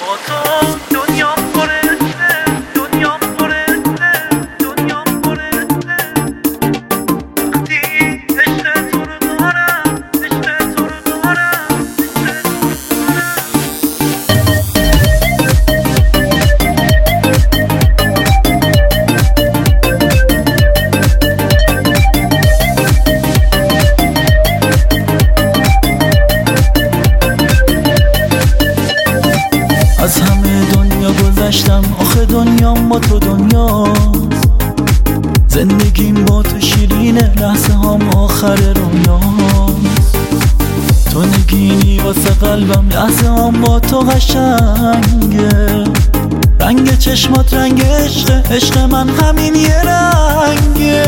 با تو دنیام پرسته، دنیام پرسته، دنیام پرسته. وقتی عشق تو رو دارم، عشق تو رو دارم، عشق تو رو از همه دنیا گذشتم، آخه دنیام با تو دنیاست. زندگیم با تو شیرینه، لحظه هم آخر رویاست. تو نگینی واسه قلبم، لحظه هم با تو قشنگه. رنگ چشمات رنگ عشقه، عشق من همین یه رنگه.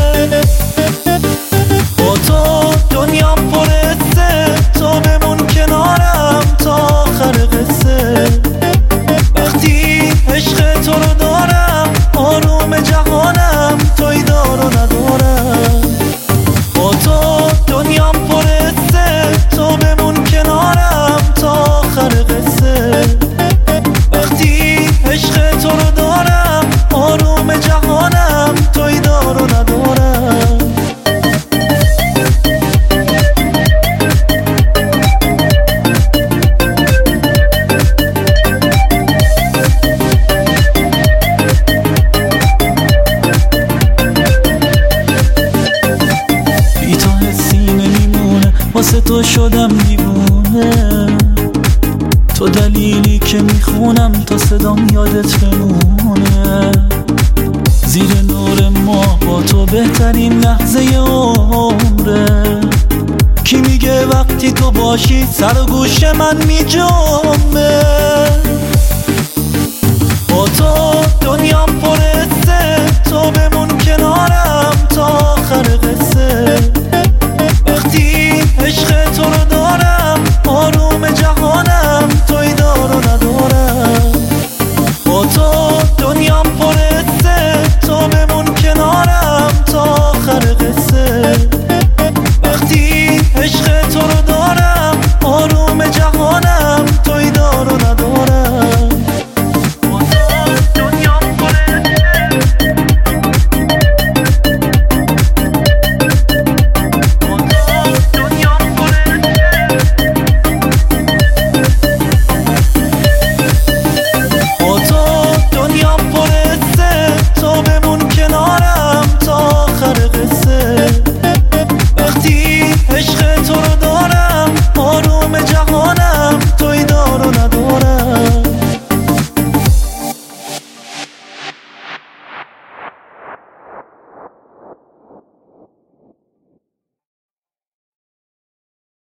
با تو دنیام پرسته، تو بمون کنارم تا آخر قصه. وقتی عشق تو رو دارم، آروم جهانم، توی دار و ندارم. با تو دنیام پرسته، تو بمون کنارم تا آخر قصه. وقتی عشق تو رو دارم، آروم جهانم، توی دار و ندارم. واسه تو شدم دیوونه، تو دلیلی که میخونم تا صدام یادت بمونه. زیر نور ما با تو بهترین لحظه عمره. کی میگه وقتی تو باشی سر و گوش من میجونه.